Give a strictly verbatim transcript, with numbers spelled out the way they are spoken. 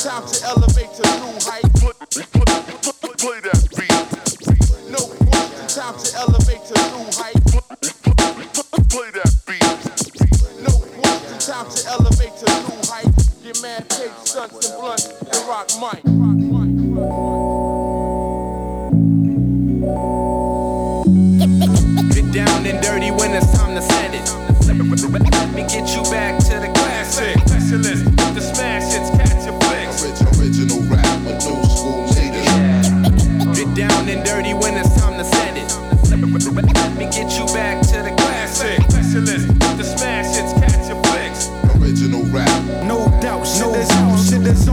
time to elevate to new height. Play that beat. No question, time to elevate to new height. Play that beat. No question, time to elevate to new height. Get mad, take stunts and blunts and rock mic. Get down and dirty when it's time to send it. Let me get you back to the classic. Specialist with the smash hits, catch your flicks. Original rap, a new school leader. Get down and dirty when it's time to send it. Let me get you back to the classic. Specialist with the smash hits, catch your flicks. Original rap. No doubt, shit is on, shit is